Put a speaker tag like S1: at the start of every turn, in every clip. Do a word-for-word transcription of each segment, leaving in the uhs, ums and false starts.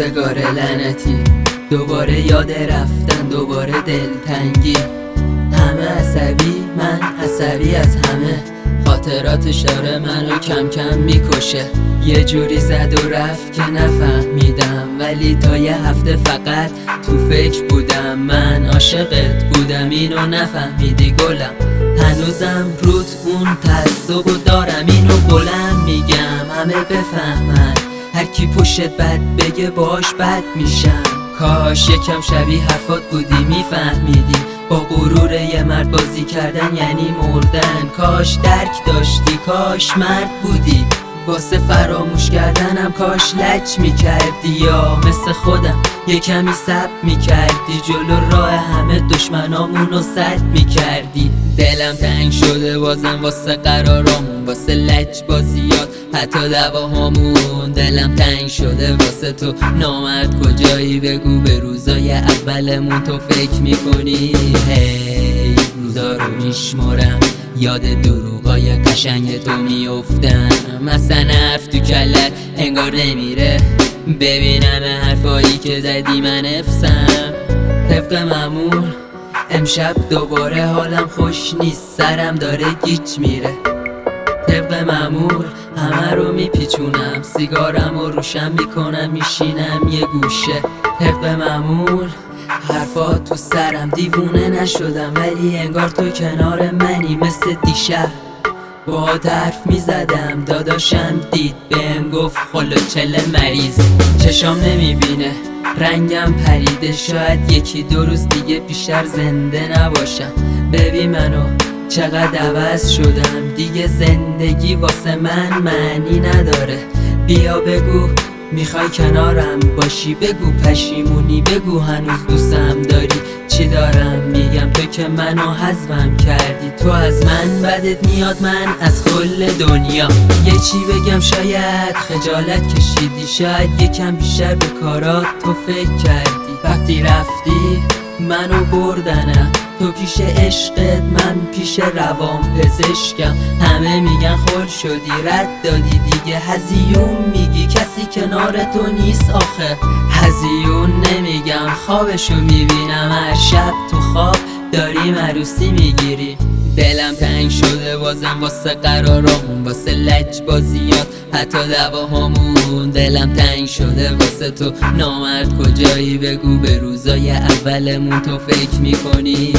S1: روزگار لعنتی، دوباره یاد رفتن، دوباره دلتنگی. همه عصبی، من عصبی از همه. خاطرات شاره منو کم کم میکشه. یه جوری زد و رفت که نفهمیدم، ولی تا یه هفته فقط تو فکر بودم. من عاشقت بودم، اینو نفهمیدی گلم. هنوزم روت اون تعصب و دارم، اینو بلند میگم همه بفهمن. هر کی پشت بد بگه باش بد میشم. کاش یکم شبیه حرفات بودی میفهمیدی، با غرور یه مرد بازی کردن یعنی مردن. کاش درک داشتی، کاش مرد بودی. واسه فراموش کردنم کاش لج میکردی، یا مثل خودم یه کمی صبر میکردی. جلو راه همه دشمنامونو سد میکردی. دلم تنگ شده بازم واسه قرارامون، واسه لج بازیات، حتی دعواهامون. دلم تنگ شده واسه تو، نامرد کجایی بگو به روزای اولمون تو فکر میکنی. هی روزا رو میشمارم، یاد دروغای قشنگ تو میافتم. مثلا حرف تو کلت انگار نمیره، ببینم حرفایی که زدی من افسم. طبق معمول امشب دوباره حالم خوش نیست، سرم داره گیج میره. طبق معمول همه رو میپیچونم، سیگارم رو روشن میکنم، میشینم یه گوشه. طبق معمول حرفات تو سرم، دیوونه نشدم ولی انگار تو کنار منی. مثل دیشب با حرف میزدم، داداشم دید بهم گفت خلوچل مریض. چشام نمیبینه، رنگم پریده، شاید یکی دو روز دیگه بیشتر زنده نباشم. ببین منو چقدر عوض شدم، دیگه زندگی واسه من معنی نداره. بیا بگو میخوای کنارم باشی، بگو پشیمونی، بگو هنوز دوستم داری. چی دارم میگم تو که منو حذفم کردی. تو از من بدت میاد، من از کل دنیا. یه چی بگم شاید خجالت کشیدی، شاید یکم بیشتر به کارات تو فکر کردی. وقتی رفتی منو بردنم، تو پیش عشقت، من پیش روان پزشکم. همه میگن خل شدی، رد دادی دیگه. هزیون میگی کسی کنار تو نیست آخه. هزیون نمیگم، خوابشو میبینم هر شب تو خواب داریم عروسی میگیری. دلم تنگ شده بازم واسه قرارامون، واسه لج بازیات، حتی دعواهامون. دلم تنگ شده واسه تو، نامرد کجایی بگو به روزای اولمون تو فکر میکنی.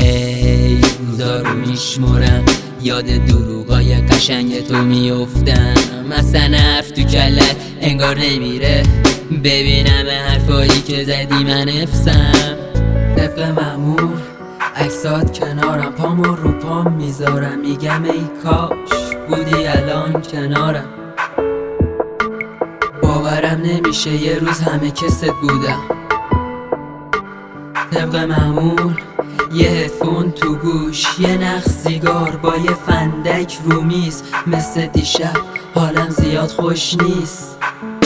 S1: هی روزا رو میشمارم، یاد دروغای قشنگ تو میافتم. مثلا حرف تو کلت انگار نمیره، ببینم حرفایی که زدی من افسم. طبق معمول عکسات کنارم، پامو رو پام میذارم، میگم ای کاش بودی الان کنارم. باورم نمیشه یه روز همه کست بودم. طبق معمول یه هدفون تو گوش، یه نخ سیگار با یه فندک رو میز. مثل دیشب حالم زیاد خوش نیست.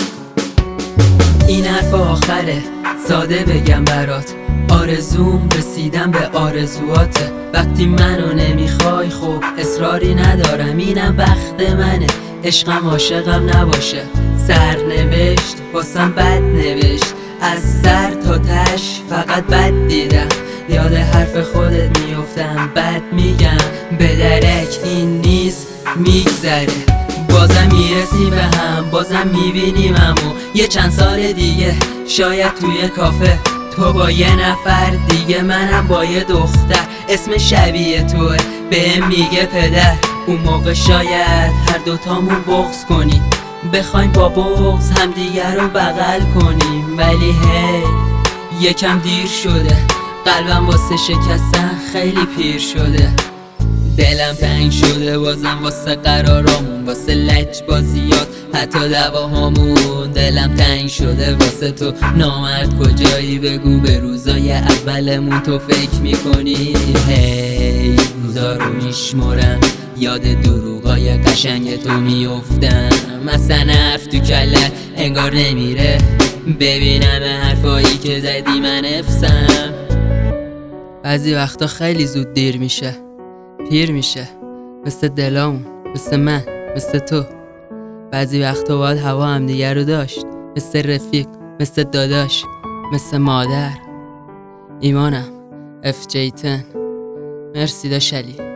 S1: این حرف آخره، ساده بگم برات، آرزوم رسیدم به آرزوات. وقتی منو نمیخوای خب اصراری ندارم، اینم بخت منه. عشقم عاشقم نباشه، سرنوشت واسم بد نوشت. از سر تا تش فقط بد دیدم، یاد حرف خودت میفتم، بد میگم به درک این نیست میگذره. بازم میرسی به هم، بازم میبینیم همو یه چند سال دیگه، شاید توی کافه تو با یه نفر دیگه، منم با یه دختر اسم شبیه توه، بهم میگه پدر. اون موقع شاید هر دوتامون بغض کنیم، بخوایم با بغض همدیگه رو بغل کنیم. ولی هی یکم دیر شده، قلبم واسه شکستن خیلی پیر شده. دلم تنگ شده بازم واسه قرارامون، واسه لج بازیات، حتی دعواهامون. دلم تنگ شده واسه تو، نامرد کجایی بگو به روزای اولمون تو فکر میکنی. هی روزا رو میشمارم، یاد دروغای قشنگ تو میافتم. مثلا حرف تو کلت انگار نمیره، ببینم حرفایی که زدی من افسم. بعضی وقتا خیلی زود دیر میشه، پیر میشه، مثل دلامون، مثل من، مثل تو. بعضی وقتا باید هوا هم دیگر رو داشت، مثل رفیق، مثل داداش، مثل مادر. ایمانم اف جیتن. مرسی داشلی.